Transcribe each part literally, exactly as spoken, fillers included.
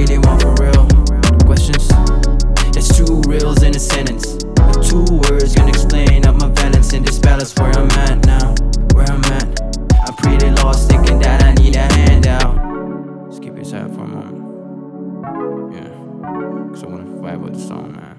really want for real? Questions? There's two reals in a sentence. The two words can explain up my balance in this balance. Where I'm at now, where I'm at. I'm pretty lost, thinking that I need a handout. Just keep your side for a moment. Yeah, cause I wanna vibe with the song, man.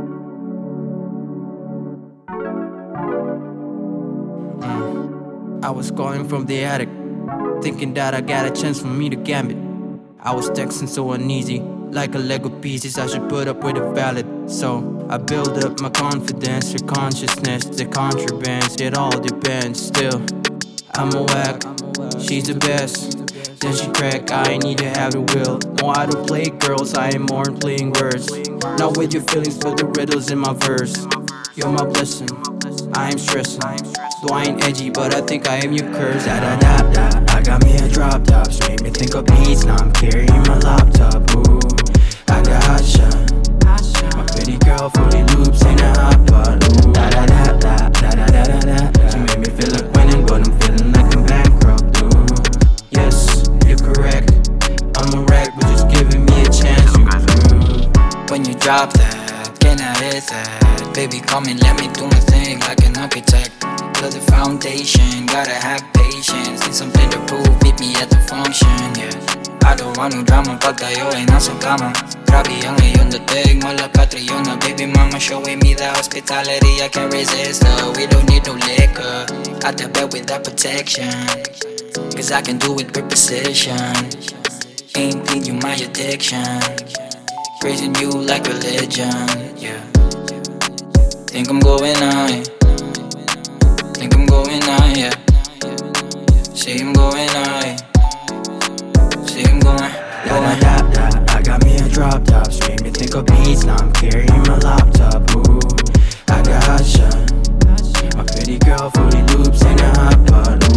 Mm. I was calling from the attic, thinking that I got a chance for me to gambit. I was texting so uneasy, like a Lego pieces I should put up with a ballad. So I build up my confidence, your consciousness, the contrabands, it all depends. Still, I'm a whack, she's the best. Then she crack, I need to have the will. No, I don't play girls, I am more in playing words. Not with your feelings, but the riddles in my verse. You're my blessing, I am stressing. Though I ain't edgy, but I think I am your curse. Da da da da, I got me a drop top. Made me think of beats, now I'm carrying my laptop. Ooh, I got hot shot. My pretty girl fully loops in a hot pot. Ooh, da da da da da da da da da. She made me feel like winning, but I'm feeling like I'm bankrupt. Ooh, yes, you're correct. I'm a wreck, but just giving me a chance. Ooh. When you drop that, can I hit that? Baby, come and let me do my thing like an architect. Build the foundation, gotta have patience. Need something to prove, meet me at the function, yeah. I don't want no drama pag tayo ay nasa kama. Grabe ang ngayon dating, malapatri yun na baby mama. Showing me the hospitality, I can't resist her. We don't need no liquor, out the bed with that protection. Cause I can do it with precision. Ain't clean, you my addiction. Praising you like religion, yeah. Think I'm going high, think I'm going high, yeah. See I'm going high, see I'm going, Da da da da, I got me a drop top. Made me think of beats, now I'm carrying my laptop. Ooh, I got hot shot. My pretty girl fully loops in a hot pot.